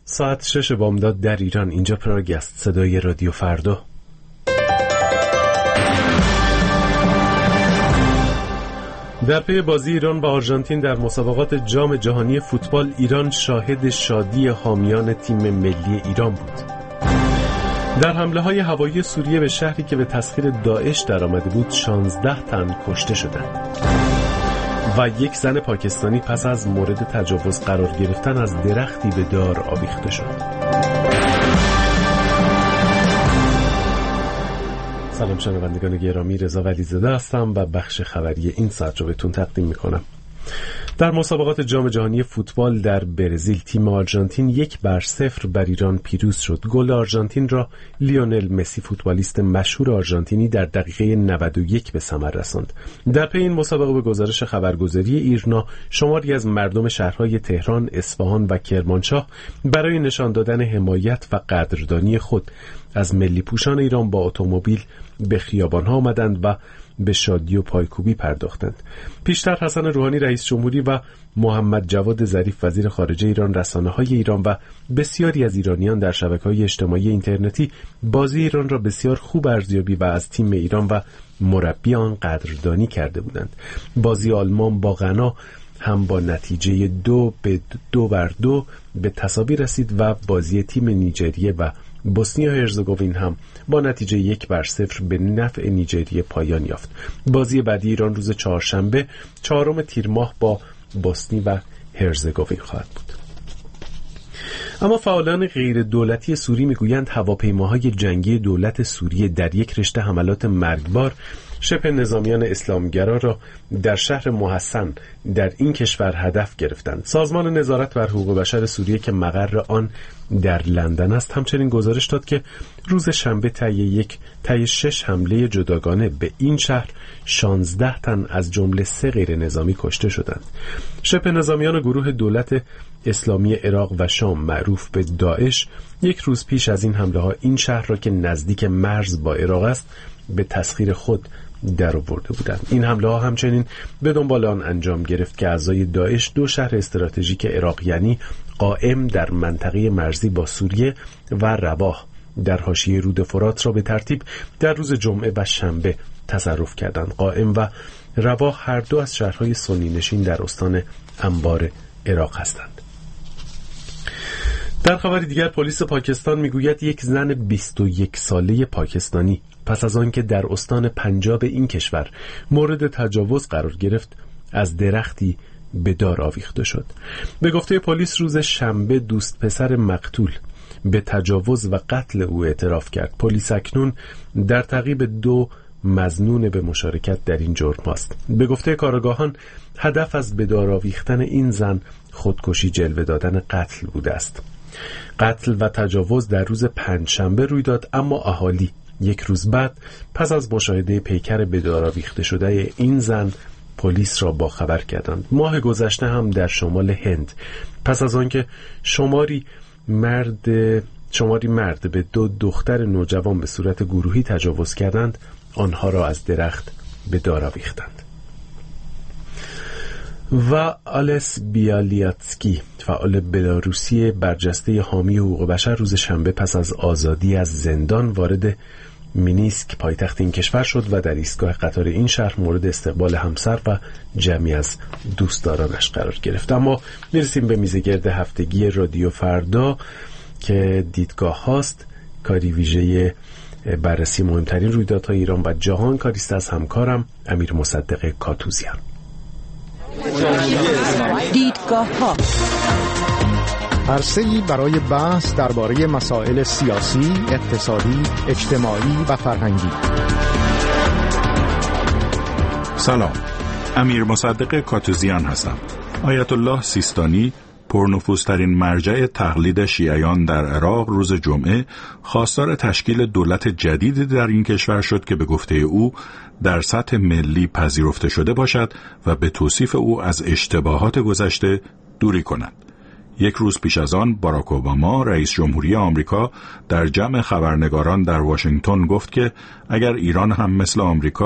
ساعت 6 بامداد در ایران. اینجا پراگ است، صدای رادیو فردا. در پی بازی ایران با آرژانتین در مسابقات جام جهانی فوتبال، ایران شاهد شادی حامیان تیم ملی ایران بود. در حمله‌های هوایی سوریه به شهری که به تسخیر داعش درآمده بود 16 تن کشته شدند و یک زن پاکستانی پس از مورد تجاوز قرار گرفتن از درختی به دار آویخته شد. سلام شنوندگان گرامی، رضا ولیزاده هستم و بخش خبری این ساعت رو بهتون تقدیم میکنم. در مسابقات جام جهانی فوتبال در برزیل، تیم آرژانتین 1-0 بر ایران پیروز شد. گل آرژانتین را لیونل مسی، فوتبالیست مشهور آرژانتینی، در دقیقه 91 به ثمر رساند. در پی این مسابقه به گزارش خبرگزاری ایرنا، شماری از مردم شهرهای تهران، اصفهان و کرمانشاه برای نشان دادن حمایت و قدردانی خود از ملی پوشان ایران با اتومبیل به خیابان‌ها آمدند و به شادی و پایکوبی پرداختند. پیشتر حسن روحانی رئیس جمهوری و محمد جواد ظریف وزیر خارجه ایران، رسانه‌های ایران و بسیاری از ایرانیان در شبکه‌های اجتماعی اینترنتی بازی ایران را بسیار خوب ارزیابی و از تیم ایران و مربی آن قدردانی کرده بودند. بازی آلمان با غنا هم با نتیجه 2-2 به تساوی رسید و بازی تیم نیجریه و بوسنی و هرزگوین هم با نتیجه 1-0 به نفع نیجریه پایان یافت. بازی بعدی ایران روز چهارشنبه 4 تیر ماه با بوسنی و هرزگوین خواهد بود. اما فعالان غیر دولتی سوری میگویند هواپیماهای جنگی دولت سوریه در یک رشته حملات مرگبار شبه نظامیان اسلامگرا را در شهر محسن در این کشور هدف گرفتند. سازمان نظارت بر حقوق بشر سوریه که مقر آن در لندن است همچنین گزارش داد که روز شنبه طی 6 حمله جداگانه به این شهر 16 تن از جمله 3 غیر نظامی کشته شدند. شبه نظامیان گروه دولت اسلامی عراق و شام معروف به داعش یک روز پیش از این حمله ها این شهر را که نزدیک مرز با عراق است به تسخیر خود در آورده بودند. این حمله ها همچنین به دنبال آن انجام گرفت که اعضای داعش 2 شهر استراتژیک عراق یعنی قائم در منطقه مرزی با سوریه و رباح در حاشیه رود فرات را به ترتیب در روز جمعه و شنبه تصرف کردند. قائم و رباح هر دو از شهرهای سنی نشین در استان انبار عراق هستند. در خبری دیگر، پلیس پاکستان میگوید یک زن 21 ساله پاکستانی پس از آنکه در استان پنجاب این کشور مورد تجاوز قرار گرفت از درختی به دار آویخته شد. به گفته پلیس روز شنبه دوست پسر مقتول به تجاوز و قتل او اعتراف کرد. پلیس اکنون در تعقیب 2 مظنون به مشارکت در این جرم است. به گفته کارآگاهان هدف از به دار آویختن این زن خودکشی جلوه دادن قتل بوده است. قتل و تجاوز در روز پنجشنبه روی داد، اما اهالی یک روز بعد پس از مشاهده پیکر به دار آویخته شده این زن پلیس را باخبر کردند. ماه گذشته هم در شمال هند پس از آنکه شماری مرد به 2 دختر نوجوان به صورت گروهی تجاوز کردند، آنها را از درخت به دار آویختند. و آلس بیالیاتسکی، فعال بلاروسی برجسته حامی حقوق بشر، روز شنبه پس از آزادی از زندان وارد مینیسک پایتخت این کشور شد و در ایستگاه قطار این شهر مورد استقبال همسر و جمعی از دوستدارانش قرار گرفت. اما میرسیم به میزگرد هفتگی رادیو فردا که دیدگاه هاست، کاری ویژه بررسی مهمترین رویدادهای ایران و جهان، کاریست از همکارم امیر مصدق کاتوزیان. دیدگاه ها، عرصه‌ای برای بحث درباره مسائل سیاسی، اقتصادی، اجتماعی و فرهنگی. سلام، امیر مصدق کاتوزیان هستم. آیت الله سیستانی، پرنفوذترین مرجع تقلید شیعیان در عراق، روز جمعه خواستار تشکیل دولت جدیدی در این کشور شد که به گفته او در سطح ملی پذیرفته شده باشد و به توصیف او از اشتباهات گذشته دوری کند. یک روز پیش از آن باراک اوباما رئیس جمهوری آمریکا در جمع خبرنگاران در واشنگتن گفت که اگر ایران هم مثل آمریکا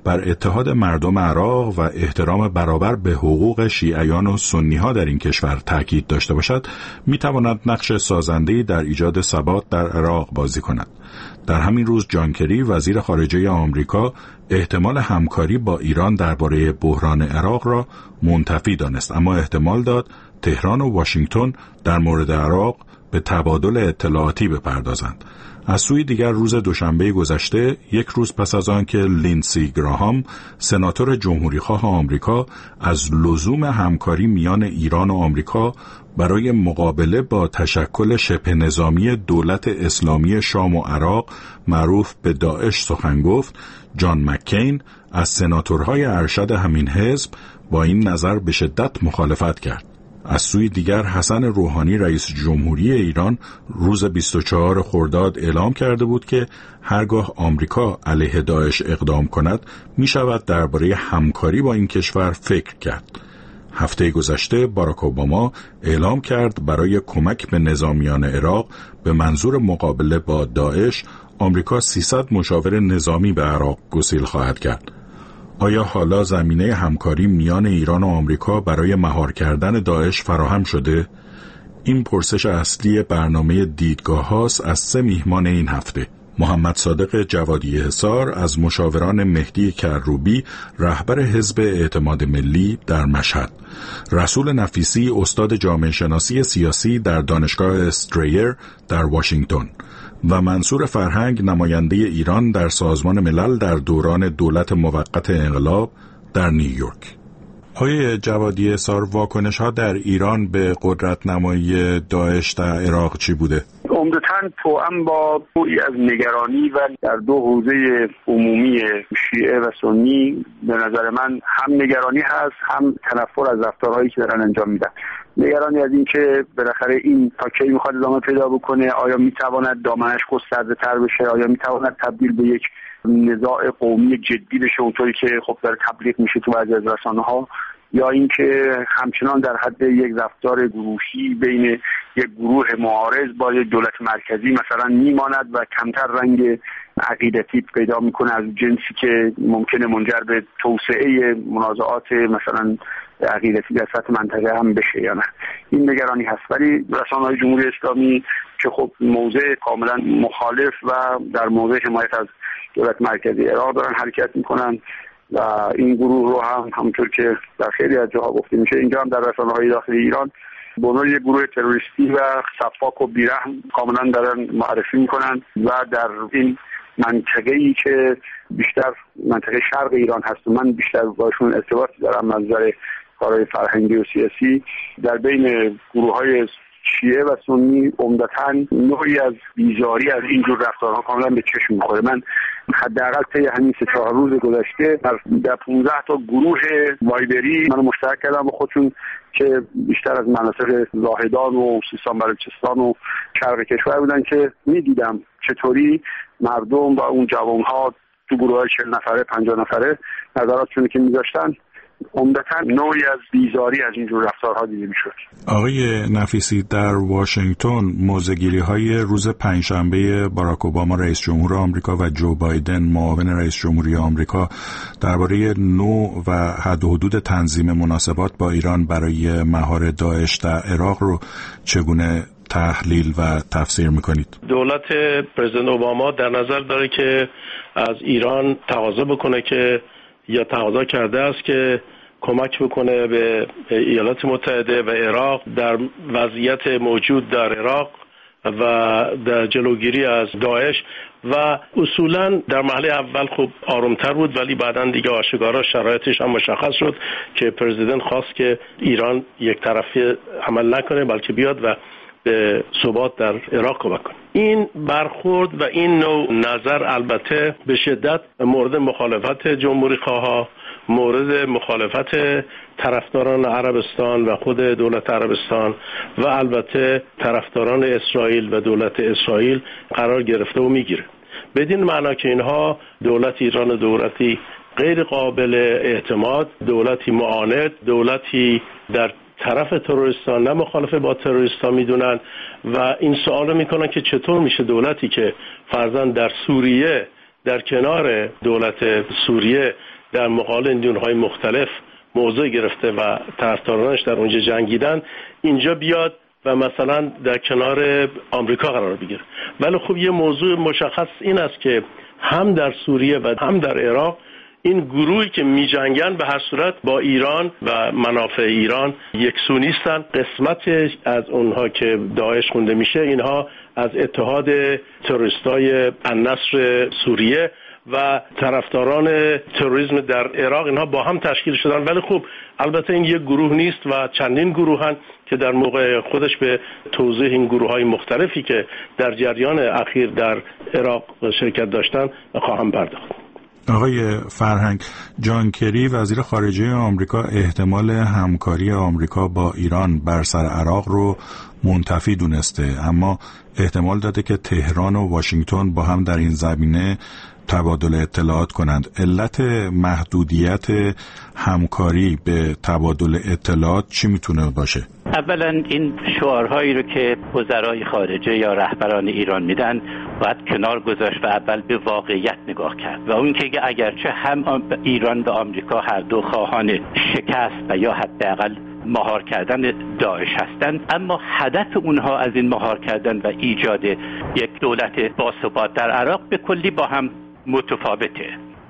بر اتحاد مردم عراق و احترام برابر به حقوق شیعیان و سنی‌ها در این کشور تاکید داشته باشد، می‌تواند نقش سازنده‌ای در ایجاد ثبات در عراق بازی کند. در همین روز جان کری وزیر خارجه آمریکا احتمال همکاری با ایران درباره بحران عراق را منتفی دانست، اما احتمال داد تهران و واشنگتن در مورد عراق به تبادل اطلاعاتی بپردازند. از سوی دیگر روز دوشنبه گذشته، یک روز پس از آن که لیندسی گراهام سناتور جمهوریخواه آمریکا از لزوم همکاری میان ایران و آمریکا برای مقابله با تشکل شبه نظامی دولت اسلامی شام و عراق معروف به داعش سخن گفت، جان مککین از سناتورهای ارشد همین حزب با این نظر به شدت مخالفت کرد. از سوی دیگر حسن روحانی رئیس جمهوری ایران روز 24 خرداد اعلام کرده بود که هرگاه آمریکا علیه داعش اقدام کند می شود درباره همکاری با این کشور فکر کرد. هفته گذشته باراک اوباما اعلام کرد برای کمک به نظامیان عراق به منظور مقابله با داعش آمریکا 300 مشاور نظامی به عراق گسیل خواهد کرد. آیا حالا زمینه همکاری میان ایران و آمریکا برای مهار کردن داعش فراهم شده؟ این پرسش اصلی برنامه دیدگاه هاست از 3 میهمان این هفته. محمد صادق جوادی حصار از مشاوران مهدی کروبی رهبر حزب اعتماد ملی در مشهد، رسول نفیسی استاد جامعه شناسی سیاسی در دانشگاه استریر در واشنگتن و منصور فرهنگ نماینده ایران در سازمان ملل در دوران دولت موقت انقلاب در نیویورک. آقای جوادی حصار، واکنش ها در ایران به قدرت نمایی داعش در عراق چی بوده؟ عمدتاً توأم با نوعی از نگرانی و در دو حوزه عمومی شیعه و سنی به نظر من هم نگرانی هست، هم تنفر از رفتارهایی که دارن انجام میدن. نگرانی از این که بالاخره این تا کی میخواد ادامه پیدا بکنه، آیا میتواند دامنش گسترده تر بشه، آیا میتواند تبدیل به یک نزاع قومی جدی بشه اونطوری که خب داره تبلیغ میشه تو بعضی از رسانه‌ها، یا اینکه همچنان در حد یک رفتار گروهی بین یک گروه معارض با یک دولت مرکزی مثلا میماند و کمتر رنگ عقیدتی پیدا میکنه از جنسی که ممکنه منجر به توسعه منازعات مثلا عقیدتی در سطح منطقه هم بشه یا نه. این نگرانی هست. ولی رسانه‌های جمهوری اسلامی که خب موضع کاملا مخالف و در موضع حمایت از دولت مرکزی عراق دارن حرکت میکنن و این گروه رو هم همونطور که در خیلی از جاها گفته میشه اینجا هم در رسانه‌های داخلی ایران به عنوان یک گروه تروریستی و سفاک و بیرحم کاملا دارن معرفی میکنن و در این منطقه‌ای که بیشتر منطقه شرق ایران هست و من بیشتر باشون ارتباطی دارم از نظر کارهای فرهنگی و سیاسی، در بین گروه‌های شیعه و سنی عمدتاً نوعی از بیزاری از اینجور رفتارها کاملا به چشم می‌خوره. من حداقل طی همین 3-4 روز گذشته در 15 تا گروه وایبری منو مشترک کردم با خودشون که بیشتر از مناطق زاهدان و سیستان بلوچستان و شرق کشور بودن که می‌دیدم چطوری مردم و اون جوان‌ها تو گروه‌های 40 نفره 50 نفره نظراتشون که می‌ذاشتن عمدتاً نوعی از بیزاری از اینجور رفتارها دیده میشد. آقای نفیسی، در واشنگتن موضع‌گیری‌های روز پنجشنبه باراک اوباما رئیس جمهور آمریکا و جو بایدن معاون رئیس جمهوری آمریکا درباره نوع و حد و حدود تنظیم مناسبات با ایران برای مهار داعش در عراق رو چگونه تحلیل و تفسیر میکنید؟ دولت پرزیدنت اوباما در نظر داره که از ایران تقاضا بکنه که یا تقاضا کرده است که کمک بکنه به ایالات متحده و عراق در وضعیت موجود در عراق و در جلوگیری از داعش و اصولا در مرحله اول خوب آرومتر بود ولی بعداً دیگه آشکارا شرایطش هم مشخص شد که پرزیدنت خواست که ایران یک طرفی عمل نکنه بلکه بیاد و به ثبات در عراق کمک کنه. این برخورد و این نوع نظر البته به شدت مورد مخالفت جمهوری خواها، مورد مخالفت طرفداران عربستان و خود دولت عربستان و البته طرفداران اسرائیل و دولت اسرائیل قرار گرفته و میگیره. بدین معنا که اینها دولت ایران دولتی غیر قابل اعتماد، دولتی معاند، دولتی در طرف تروریستان نه مخالفه با تروریستان میدونن و این سوال میکنن که چطور میشه دولتی که فرضاً در سوریه در کنار دولت سوریه در مقابل نیروهای مختلف موضع گرفته و طرفدارانش در اونجا جنگیدن، اینجا بیاد و مثلا در کنار آمریکا قرار بگیره. ولی خب یه موضوع مشخص این است که هم در سوریه و هم در عراق این گروهی که می جنگن به هر صورت با ایران و منافع ایران یکسو نیستن. قسمت از اونها که داعش خونده میشه، اینها از اتحاد تروریستای النصر سوریه و طرفداران تروریسم در عراق، اینها با هم تشکیل شدن. ولی خب البته این یک گروه نیست و چندین گروهن که در موقع خودش به توضیح این گروه‌های مختلفی که در جریان اخیر در عراق شرکت داشتن خواهم پرداخت. آقای فرهنگ، جان کری وزیر خارجه آمریکا احتمال همکاری آمریکا با ایران بر سر عراق رو منتفی دونسته، اما احتمال داده که تهران و واشنگتن با هم در این زمینه تبادل اطلاعات کنند. علت محدودیت همکاری به تبادل اطلاعات چی میتونه باشه؟ اولا این شعارهایی رو که وزرای خارجه یا رهبران ایران میدن باید کنار گذاشت و اول به واقعیت نگاه کرد و اون که اگرچه هم ایران و آمریکا هر دو خواهان شکست و یا حداقل مهار کردن داعش هستند، اما هدف اونها از این مهار کردن و ایجاد یک دولت باثبات در عراق به کلی با هم متفاوته.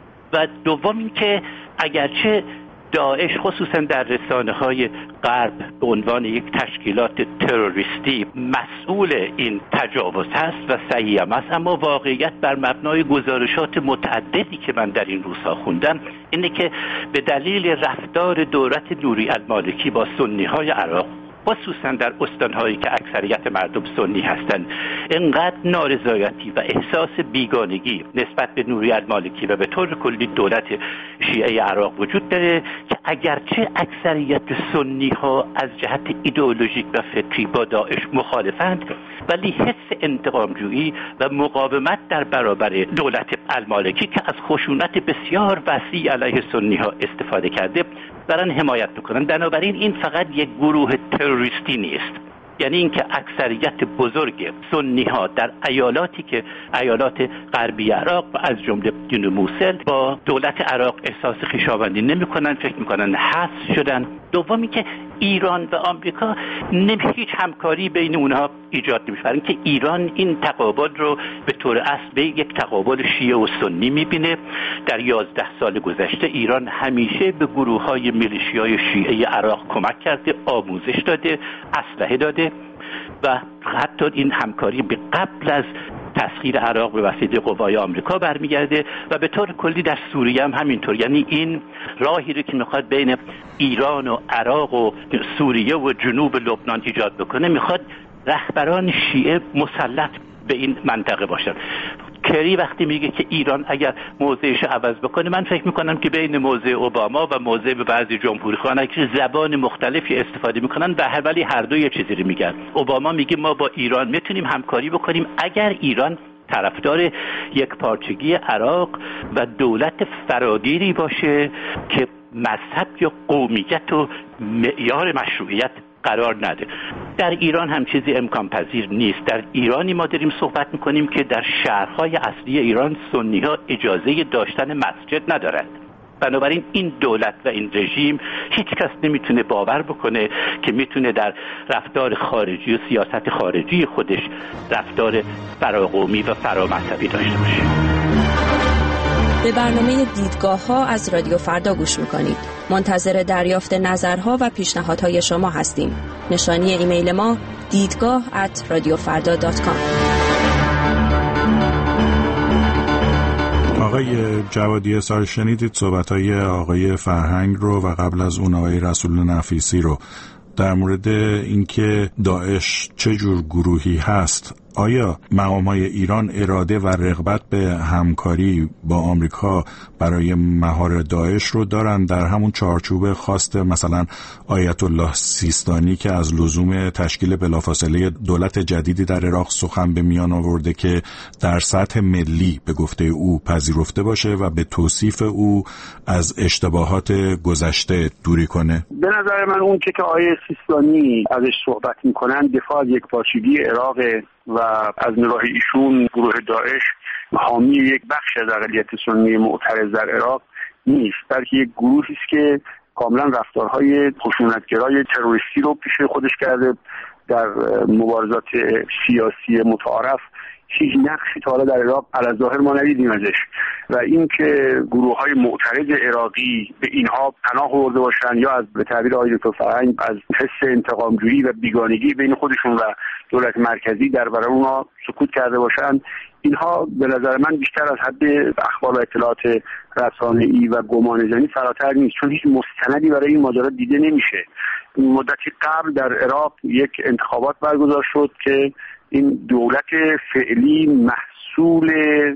و دوم این که اگرچه داعش خصوصا در رسانه‌های غرب به عنوان یک تشکیلات تروریستی مسئول این تجاوز هست و صحیح هم است، اما واقعیت بر مبنای گزارشات متعددی که من در این روزها خوندم اینه که به دلیل رفتار دولت نوری المالکی با سنی‌های عراق، خصوصا در استان‌هایی که اکثریت مردم سنی هستند، انقدر نارضایتی و احساس بیگانگی نسبت به نوری المالکی و به طور کلی دولت شیعه عراق وجود داره که اگرچه اکثریت سنی‌ها از جهت ایدئولوژیک و فکری با داعش مخالفند، ولی حس انتقامجویی و مقاومت در برابر دولت المالکی که از خشونت بسیار وسیع علیه سنی‌ها استفاده کرده دارن حمایت میکنن. بنابراین این فقط یک گروه تروریستی نیست، یعنی اینکه اکثریت بزرگ سنی ها در ایالاتی که ایالات غربی عراق و از جمله جنوب موصل با دولت عراق احساس خویشاوندی نمیکنن، فکر میکنن حذف شدن. دومی که ایران و آمریکا هیچ همکاری بین اونها ایجاد نمیشه، برای اینکه ایران این تقابل رو به طور اصل یک تقابل شیعه و سنی میبینه. در 11 سال گذشته ایران همیشه به گروه‌های میلیشیای شیعه عراق کمک کرده، آموزش داده، اسلحه داده و حتی این همکاری به قبل از تسخیر عراق به وسیله قوای آمریکا برمیگرده و به طور کلی در سوریه هم همینطور. یعنی این راهی رو که میخواد بین ایران و عراق و سوریه و جنوب لبنان ایجاد بکنه، میخواد رهبران شیعه مسلط به این منطقه باشن. کری وقتی میگه که ایران اگر موضعش عوض بکنه، من فکر میکنم که بین موضع اوباما و موضع بعضی جمهوری خواهان که زبان مختلفی استفاده میکنن به ولی هر دو یه چیزی رو میگن. اوباما میگه ما با ایران میتونیم همکاری بکنیم اگر ایران طرفدار یک پارچگی عراق و دولت فراگیری باشه که مذهب یا قومیت و معیار مشروعیت قرار نده. در ایران هم چیزی امکان پذیر نیست. در ایرانی ما داریم صحبت میکنیم که در شهرهای اصلی ایران سنی ها اجازه داشتن مسجد ندارند. بنابراین این دولت و این رژیم هیچ کس نمیتونه باور بکنه که میتونه در رفتار خارجی و سیاست خارجی خودش رفتار فراقومی و فرامذهبی داشته باشه. به برنامه دیدگاه‌ها از رادیو فردا گوش می‌کنید. منتظر دریافت نظرها و پیشنهادهای شما هستیم. نشانی ایمیل ما دیدگاه@radiofarda.com. آقای جوادی اسار، شنیدید صحبت‌های آقای فرهنگ رو و قبل از اون آقای رسول نفیسی رو در مورد اینکه داعش چه جور گروهی هست. آیا مقام‌های ایران اراده و رغبت به همکاری با آمریکا برای مهار داعش رو دارن در همون چارچوب خواست مثلا آیت الله سیستانی که از لزوم تشکیل بلافاصله دولت جدیدی در عراق سخن به میان آورده که در سطح ملی به گفته او پذیرفته باشه و به توصیف او از اشتباهات گذشته دوری کنه؟ به نظر من اون که آیه سیستانی ازش صحبت میکنن دفاع از یک پارچگی عراق و از نگاه ایشون گروه داعش حامی یک بخش از اقلیت سنی معترض در عراق نیست، بلکه یک گروهی است که کاملا رفتارهای خشونتگرای تروریستی رو پیش خودش کرده. در مبارزات سیاسی متعارف هیچ نقشی تا حالا در عراق علی‌الظاهر ما ندیدیم ازش و اینکه گروه‌های معترض عراقی به اینها پناه برده باشن یا از به تعبیر آقای دکتر فرهنگ از حس انتقام‌جویی و بیگانگی بین خودشون و دولت مرکزی در برابر اونها سکوت کرده باشن، اینها به نظر من بیشتر از حد اخبار و اطلاعات رسانه‌ای و گمانه‌زنی فراتر نیست، چون هیچ مستندی برای این ماجرا دیده نمیشه. مدتی قبل در عراق یک انتخابات برگزار شد که این دولت فعلی محصول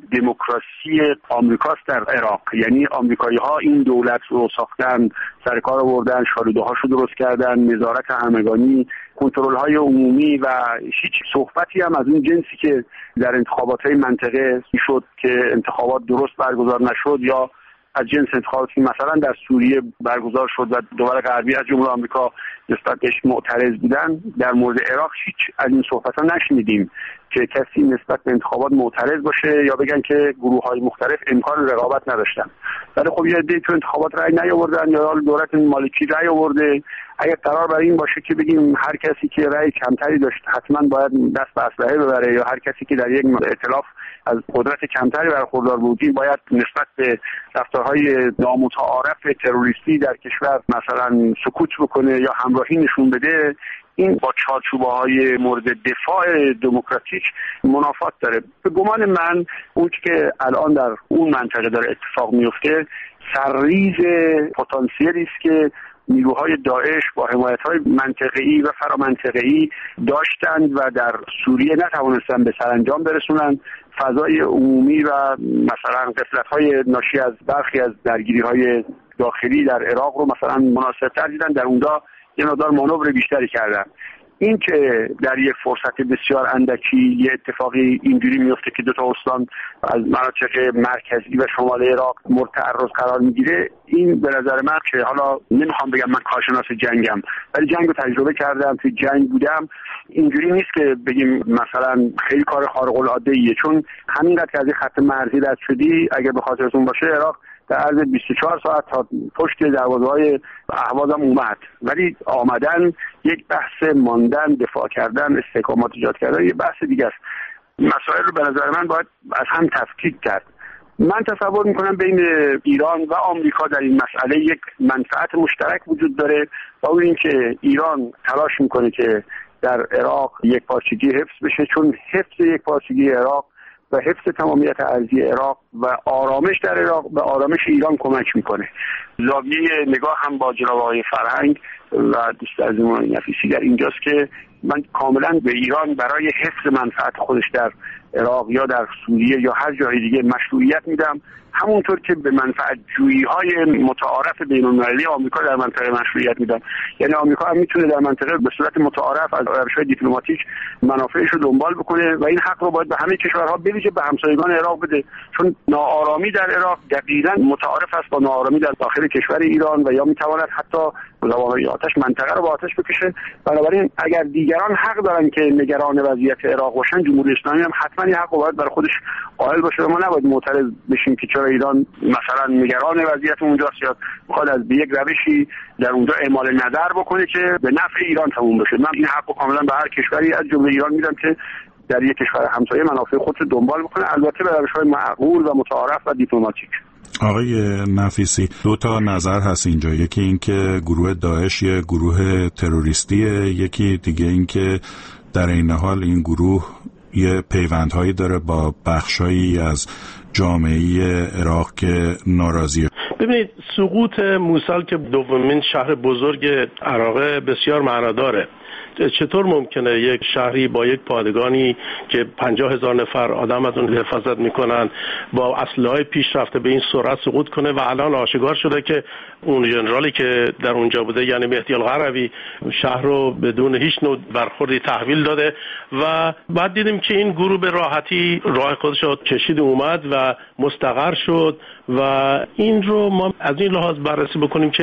دموکراسی آمریکاست در عراق، یعنی آمریکایی‌ها این دولت رو ساختن، سر کار آوردن، شالوده‌هاشو درست کردن، نظارت همگانی، کنترل‌های عمومی و هیچ صحبتی هم از اون جنسی که در انتخابات‌های منطقه شد که انتخابات درست برگزار نشد یا از جنس انتخاباتی که مثلا در سوریه برگزار شد و دول غربی از جمله آمریکا نسبت بهش معترض بودن، در مورد عراق هیچ از این صحبت‌ها نشنیدیم که کسی نسبت به انتخابات معترض باشه یا بگن که گروه‌های مختلف امکان رقابت نداشتن. ولی خب یه عده‌ای تو انتخابات رأی نیاوردن یا دولت مالکی رأی آورده. اگر قرار بر این باشه که بگیم هر کسی که رأی کمتری داشت حتما باید دست به اسلحه ببره یا هر کسی که در یک ائتلاف از قدرت کمتری برخوردار بودی باید نسبت به رفتارهای نامتعارف تروریستی در کشور مثلا سکوت بکنه یا همراهی نشون بده، این با چارچوب‌های مورد دفاع دموکراتیک منافات داره. به گمان من اون که الان در اون منطقه داره اتفاق میفته سرریز پتانسیلی است که نیروهای داعش با حمایت‌های منطقه‌ای و فرامنطقه‌ای داشتند و در سوریه نتوانستند به سرانجام برسونند. فضای عمومی و مثلا غفلت‌های ناشی از برخی از درگیری‌های داخلی در عراق رو مثلا مناسب‌تر دیدن، در اونجا یه مقدار مانور بیشتری کردن. این که در یک فرصت بسیار اندکی یه اتفاقی اینجوری میفته که دو تا استان از مناطق مرکزی و شمال عراق مورد تعرض قرار میگیره، این به نظر من که حالا نمیخوام بگم من کارشناس جنگم ولی جنگ رو تجربه کردم، توی جنگ بودم، اینجوری نیست که بگیم مثلا خیلی کار خارق العاده ایه، چون همینقدر که از این خط مرزی رد شدی اگه به خاطرتون باشه عراق در عرض 24 ساعت تا پشت دروازه‌های اهواز هم اومد، ولی آمدن یک بحث، ماندن، دفاع کردن، استحکامات ایجاد کردن یه بحث دیگه است. مسائل رو به نظر من باید از هم تفکیک کرد. من تصور میکنم بین ایران و آمریکا در این مسئله یک منفعت مشترک وجود داره و اون این که ایران تلاش میکنه که در عراق یک پارچگی حفظ بشه، چون حفظ یک پارچگی عراق و حفظ تمامیت ارضی عراق و آرامش در عراق به آرامش ایران کمک میکنه. زاویه نگاه هم با جناب آقای فرهنگ و دوست عزیزم نفیسی در اینجاست که من کاملا به ایران برای حفظ منفعت خودش در عراق یا در سوریه یا هر جای دیگه مشروعیت میدم، همونطور که به منفعت جویی‌های متعارف بین‌المللی آمریکا در منطقه مشروعیت میدم. یعنی آمریکا هم میتونه در منطقه به صورت متعارف از روش‌های دیپلماتیک منافعش رو دنبال بکنه و این حق رو باید به همه کشورها بویژه به همسایگان عراق بده، چون ناآرامی در عراق دقیقاً متعارف است با ناآرامی در داخل کشور ایران و یا میتواند حتی زبان‌های آتش منطقه رو با آتش بکشه. بنابراین اگر دیگران حق دارن که نگران وضعیت عراق باشن، جمهوری اسلامی هم حتما این حق رو باید برای خودش قائل باشه و ما نباید معترض بشیم که چرا ایران مثلا نگران وضعیت اونجاست یا میخواد از به یک روشی در اونجا اعمال نظر بکنه که به نفع ایران تموم بشه. من این حق رو کاملا به هر کشوری از جمله ایران میدم که در یک کشور همسایه منافع خودش رو دنبال بکنه، البته به روش‌های معقول و متعارف و دیپلماتیک. آقای نفیسی، دو تا نظر هست اینجا، یکی این که گروه داعش یه گروه تروریستیه، یکی دیگه این که در این حال این گروه یه پیوندهایی داره با بخشایی از جامعه عراق که ناراضیه. ببینید سقوط موصل که دومین شهر بزرگ عراق بسیار معناداره. چطور ممکنه یک شهری با یک پادگانی که 50,000 نفر آدم از اون حفاظت میکنن با اسلحه پیشرفته به این سرعت سقوط کنه و الان آشکار شده که اون ژنرالی که در اونجا بوده یعنی مهدی القروی شهر رو بدون هیچ نوع برخوردی تحویل داده و بعد دیدیم که این گروه به راحتی راه خودش رو کشید اومد و مستقر شد و این رو ما از این لحاظ بررسی بکنیم که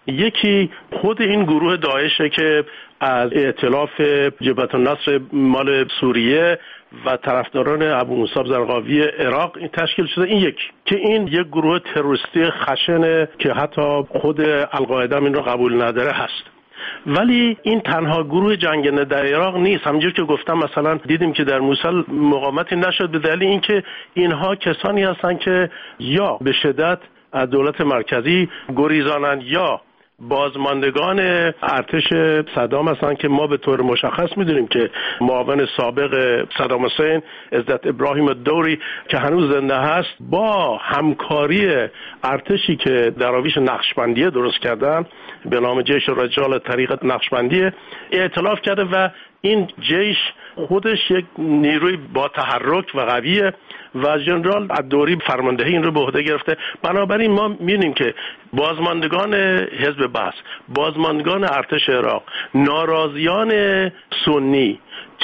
یکی خود این گروه داعشه که از ائتلاف جبهت النصر مال سوریه و طرفداران ابو مصعب زرقاوی عراق این تشکیل شده. این یک گروه تروریستی خشنه که حتی خود القاعده این رو قبول نداره هست. ولی این تنها گروه جنگنده در عراق نیست. همونجور که گفتم مثلا دیدیم که در موصل مقاومتی نشد به دلیل اینکه اینها کسانی هستند که یا به شدت از دولت مرکزی گریزانند یا بازماندگان ارتش صدام هستند که ما به طور مشخص میدونیم که معاون سابق صدام حسین عزت ابراهیم الدوری که هنوز زنده هست با همکاری ارتشی که دراویش نقشبندیه درست کردن به نام جیش رجال طریق نقشبندیه ائتلاف کرده و این جیش خودش یک نیروی با تحرک و قویه و ژنرال الدوری فرماندهی این رو به عهده گرفته. بنابراین ما می‌بینیم که بازماندگان حزب بعث، بازماندگان ارتش عراق، ناراضیان سنی،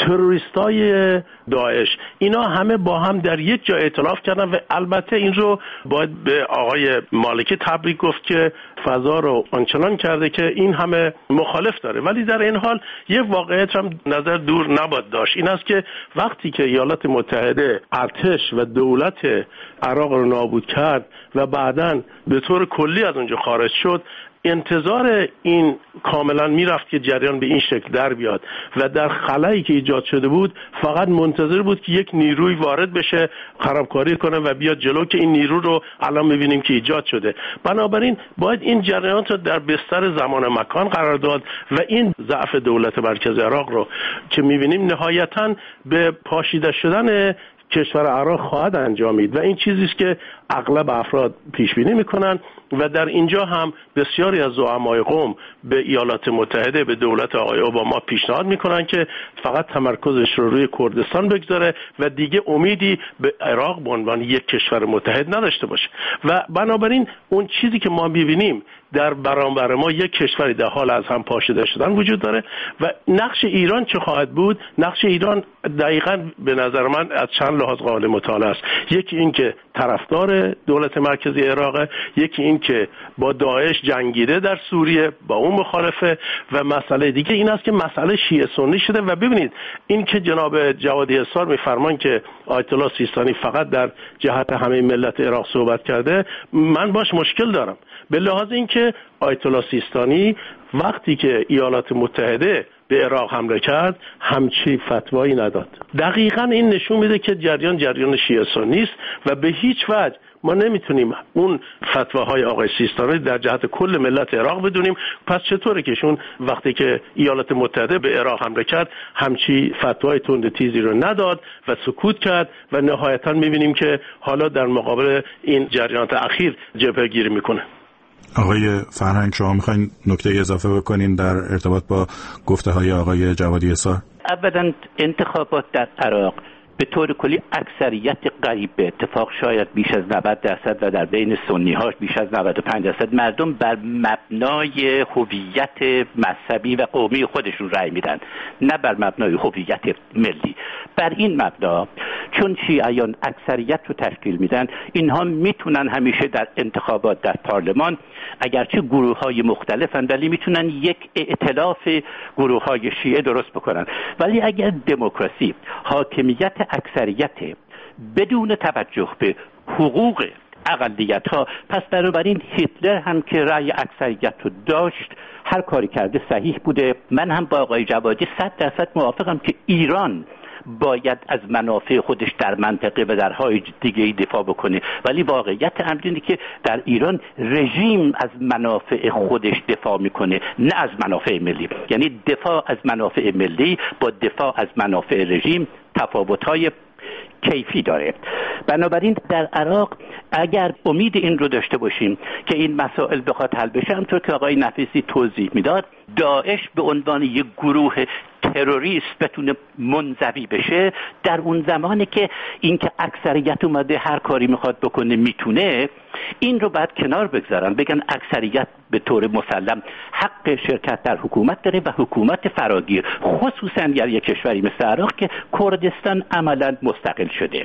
تروریستای داعش، اینا همه با هم در یک جا ائتلاف کردن و البته این رو باید به آقای مالکی تبریک گفت که فضا رو آنچنان کرده که این همه مخالف داره. ولی در این حال یک واقعیت هم نظر دور نباید داشت، این است که وقتی که ایالات متحده ارتش و دولت عراق رو نابود کرد و بعداً به طور کلی از اونجا خارج شد، انتظار این کاملا میرفت که جریان به این شکل در بیاد و در خلایی که ایجاد شده بود فقط منتظر بود که یک نیروی وارد بشه خرابکاری کنه و بیاد جلو که این نیرو رو الان میبینیم که ایجاد شده. بنابراین باید این جریانات رو در بستر زمان و مکان قرار داد و این ضعف دولت مرکزی عراق رو که میبینیم نهایتاً به پاشیده شدن کشور عراق خواهد انجامید و این چیزی است که اغلب افراد پیش بینی میکنن و در اینجا هم بسیاری از زعمای قوم به ایالات متحده به دولت آقای اوباما پیشنهاد میکنن که فقط تمرکزش رو روی کردستان بگذاره و دیگه امیدی به عراق به عنوان یک کشور متحد نداشته باشه و بنابراین اون چیزی که ما میبینیم در برابر ما یک کشوری در حال از هم پاشیده شدن وجود داره و نقش ایران چه خواهد بود؟ نقش ایران دقیقاً به نظر من از چند لحاظ قابل مطالعه است. یکی این که طرفدار دولت مرکزی عراق، یکی این که با داعش جنگیده در سوریه با اون مخالفه و مسئله دیگه این است که مسئله شیعه سنی شده و ببینید این که جناب جوادی حصار میفرمان که آیت الله سیستانی فقط در جهت همه ملت عراق صحبت کرده، من باش مشکل دارم به لحاظ اینکه آیت الله سیستانی وقتی که ایالات متحده به عراق حمله کرد همچی فتوایی نداد. دقیقاً این نشون میده که جریان شیعه سنی است و به هیچ وجه ما نمیتونیم اون فتواهای آقای سیستانی در جهت کل ملت عراق بدونیم. پس چطوره که شون وقتی که ایالات متحده به عراق حمله کرد همچی فتوای تند تیزی رو نداد و سکوت کرد و نهایتاً میبینیم که حالا در مقابل این جریانات اخیر جبهه گیری میکنه. آقای فرهنگ شما میخواین نکته اضافه بکنین در ارتباط با گفته های آقای جوادی حصار؟ اولا انتخابات در عراق به طور کلی اکثریت قریب به اتفاق شاید بیش از 90% و در بین سنی هاش بیش از 95% مردم بر مبنای هویت مذهبی و قومی خودشون رأی میدن، نه بر مبنای هویت ملی. بر این مبنا چون شیعیان اکثریت رو تشکیل میدن، اینها میتونن همیشه در انتخابات در پارلمان اگرچه گروه های مختلفن ولی میتونن یک ائتلاف گروه های شیعه درست بکنن. ولی اگر دموکراسی حاکمیت اکثریت بدون توجه به حقوق اقلیت ها، پس بنابراین هیتلر هم که رأی اکثریت رو داشت هر کاری کرده صحیح بوده. من هم با آقای جوادی 100% موافقم که ایران باید از منافع خودش در منطقه و در های دیگه دفاع بکنه، ولی واقعیت امر اینه که در ایران رژیم از منافع خودش دفاع میکنه نه از منافع ملی. یعنی دفاع از منافع ملی با دفاع از منافع رژیم تفاوت‌های کیفی داره. بنابراین در عراق اگر امید این رو داشته باشیم که این مسائل بخواد حل بشه، همونطور که آقای نفیسی توضیح میداد، داعش به عنوان یک گروه تروریست بتونه منزوی بشه، در اون زمانی که اینکه اکثریت اومده هر کاری میخواد بکنه میتونه، این رو بعد کنار بگذارن، بگن اکثریت به طور مسلم حق شرکت در حکومت داره و حکومت فراگیر، خصوصا در یک کشوری مثل عراق که کردستان عملا مستقل شده.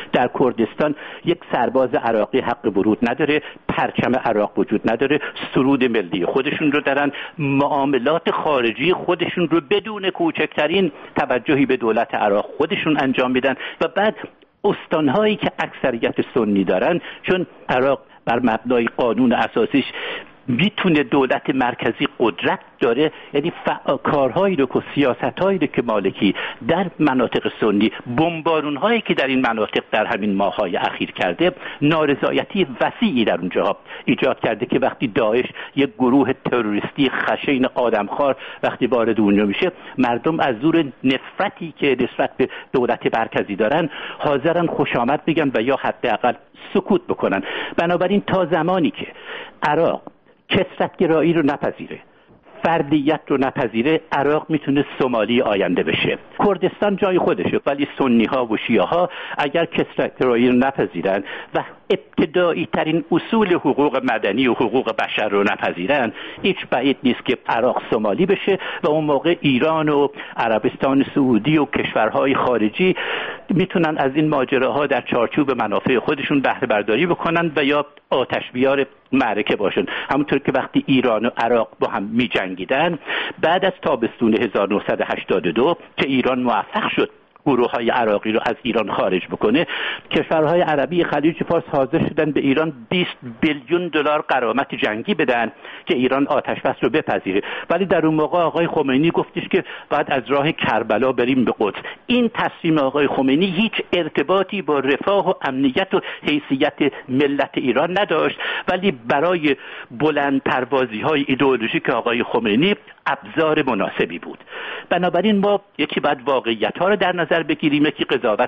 در کردستان یک سرباز عراقی حق ورود نداره، پرچم عراق وجود نداره، سرود ملی خودشون رو دارن، معاملات خارجی خودشون رو بدون کوچکترین توجهی به دولت عراق خودشون انجام میدن و بعد استانهایی که اکثریت سنی دارن، چون عراق بر مبنای قانون اساسیش میتونه دولت مرکزی قدرت داره، یعنی کارهایی رو که سیاستهایی رو که مالکی در مناطق سنی، بمبارونهایی که در این مناطق در همین ماه‌های اخیر کرده، نارضایتی وسیعی در اونجا ایجاد کرده که وقتی داعش یک گروه تروریستی خشن آدمخوار وقتی وارد اونجا میشه، مردم از زور نفرتی که نسبت به دولت مرکزی دارن حاضرن خوش آمد بگن و یا حداقل سکوت بکنن. بنابراین تا زمانی که عراق کثرت‌گرایی رو نپذیره، فردیت رو نپذیره، عراق میتونه سومالی آینده بشه. کردستان جای خودشه، ولی سنی ها و شیعه ها اگر کثرت‌گرایی رو نپذیرن و ابتدایی ترین اصول حقوق مدنی و حقوق بشر رو نپذیرن، هیچ بعید نیست که عراق سومالی بشه و اون موقع ایران و عربستان سعودی و کشورهای خارجی میتونن از این ماجراها در چارچوب منافع خودشون بهره برداری بکنن و یا آتش بیار معرکه باشن. همونطور که وقتی ایران و عراق با هم می جنگیدن بعد از تابستون 1982 که ایران موفق شد گروه‌های عراقی رو از ایران خارج بکنه، کشورهای عربی خلیج فارس حاضر شدن به ایران 20 بیلیون دلار غرامت جنگی بدن که ایران آتش بس رو بپذیره. ولی در اون موقع آقای خمینی گفتش که بعد از راه کربلا بریم به قدس. این تصمیم آقای خمینی هیچ ارتباطی با رفاه و امنیت و حیثیت ملت ایران نداشت، ولی برای بلند پروازی‌های ایدئولوژیک آقای خمینی ابزار مناسبی بود. بنابراین ما یکی بعد واقعیت‌ها رو در نظر بگیریم، یکی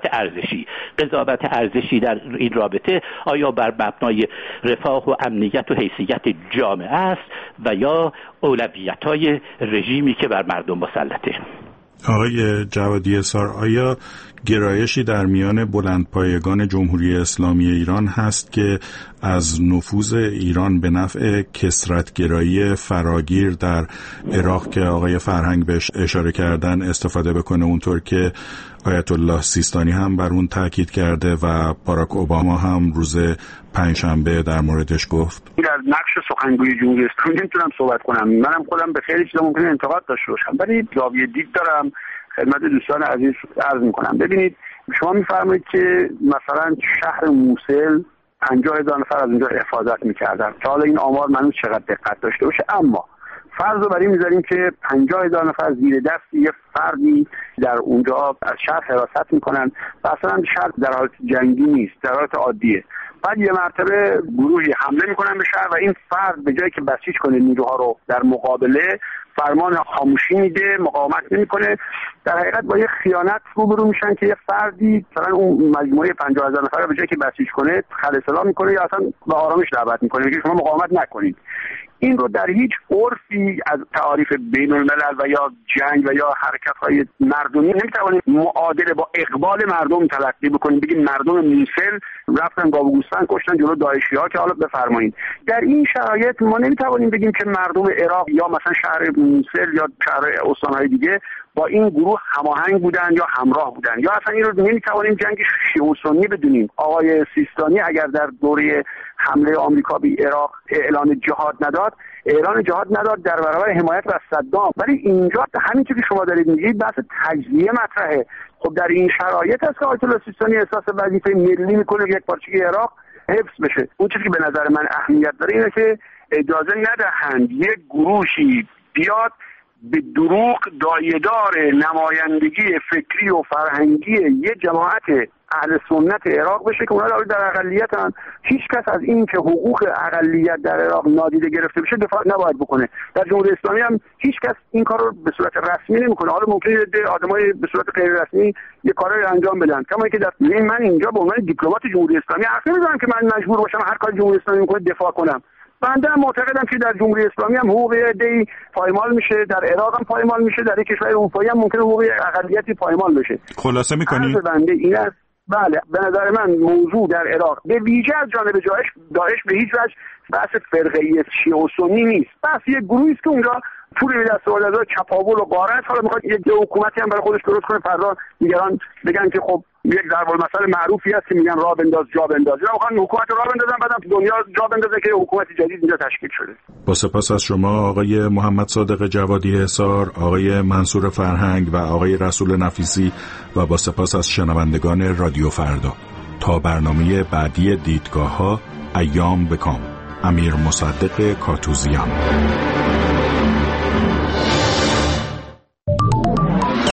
قضاوت ارزشی در این رابطه آیا بر مبنای رفاه و امنیت و حیثیت جامعه است و یا اولویت‌های رژیمی که بر مردم مسلطه. آقای جوادی اسار، آیا گرایشی در میان بلندپایگان جمهوری اسلامی ایران هست که از نفوذ ایران به نفع کثرت‌گرایی فراگیر در عراق که آقای فرهنگ بهش اشاره کردن استفاده بکنه، اونطور که آیت الله سیستانی هم بر اون تاکید کرده و باراک اوباما هم روز پنجشنبه در موردش گفت؟ در نقش سخنگوی جمهوری اسلامی نمیتونم صحبت کنم، منم خودم به خیلی چیزا ممکنه انتقاد داشته باشم، ولی زاویه دید دارم خدمت دوستان عزیز عرض میکنم. ببینید، شما میفرمایید که مثلا شهر موصل 50,000 نفر از اونجا حفاظت میکردن، که حالا این آمار منو چقدر دقت داشته باشه، اما فرض رو بر این میذاریم که 50,000 نفر زیر دست یه فردی در اونجا از شهر حراست میکنن و اصلا شهر در حالت جنگی نیست، در حالت عادیه. بعد یه مرتبه گروهی حمله میکنن به شهر و این فرد به جایی که بسیج کنه نیروها رو در مقابله، فرمان خاموشی میده، مقاومت نمیکنه. در حقیقت با یه خیانت روبرو میشن که یه فردی مثلا اون مجموعه 50,000 نفر رو به جایی که بسیج کنه خلع سلاح میکنه یا اصلا به آرامش دعوت میکنه میگه شما مقاومت نکنید. این رو در هیچ عرفی از تعاریف بین الملل و یا جنگ و یا حرکت‌های مردمی نمیتوانیم معادله با اقبال مردم تلقی بکنیم، بگیم مردم موصل رفتن گاو و گوسفند کشتن جلو داعشی‌ها که حالا بفرمایید. در این شرایط ما نمیتوانیم بگیم که مردم عراق یا مثلا شهر موصل یا شهر استان‌های دیگه با این گروه هماهنگ بودن یا همراه بودن، یا اصلا این رو نمیتوانیم جنگ شیعه و سنی بدونیم. آقای سیستانی اگر در دوره حمله آمریکا به عراق اعلان جهاد نداد در برابر حمایت از صدام، ولی اینجا همینطور که شما دارید میگید بحث تجزیه مطرحه. خب در این شرایط است که آیت الله سیستانی احساس وظیفه ملی میکنه که یک پارچه عراق حفظ بشه. اون چیزی که به نظر من اهمیت داره اینه که اجازه ندهند یک گروهی بیاد به دروغ دایه‌دار نمایندگی فکری و فرهنگی یه جماعت اهل سنت عراق بشه که اونها در اقلیتن. هیچ کس از این که حقوق اقلیت در عراق نادیده گرفته بشه دفاع نباید بکنه. در جمهوری اسلامی هم هیچ کس این کار رو به صورت رسمی نمیکنه. حالا ممکنه آدمای به صورت غیر رسمی یه کاری رو انجام بدن، کما که من اینجا به عنوان دیپلمات جمهوری اسلامی حرف نمیزنم که من مجبور باشم هر کاری جمهوری اسلامی میکنه دفاع کنم. بنده معتقدم که در جمهوری اسلامی هم حقوق عده‌ای پایمال میشه، در عراق هم پایمال میشه، در کشور اروپایی هم ممکنه حقوق اقلیتی پایمال بشه. خلاصه می‌کنید بنده این است. بله، به نظر من موضوع در عراق به ویژه از جانب داعش به هیچ وجه بحث فرقه‌ای شیعه و سنی نیست. بحث یک گروهی است که اونجا پول به دست آورده، چپاول و غارت، حالا میخواد یک حکومتی هم برای خودش درست کنه، فردا دیگران بگن که خب یک ضرب المثل معروفی هست که میگن راه بنداز جا بنداز. اینا میخوان حکومت راه بندازن، بعدم دنیا جا بندازه که حکومت جدید اینجا تشکیل شده. با سپاس از شما آقای محمد صادق جوادی حصار، آقای منصور فرهنگ و آقای رسول نفیسی و با سپاس از شنوندگان رادیو فردا. تا برنامه بعدی دیدگاه‌ها، ایام بکام. امیر مصدق کاتوزیان.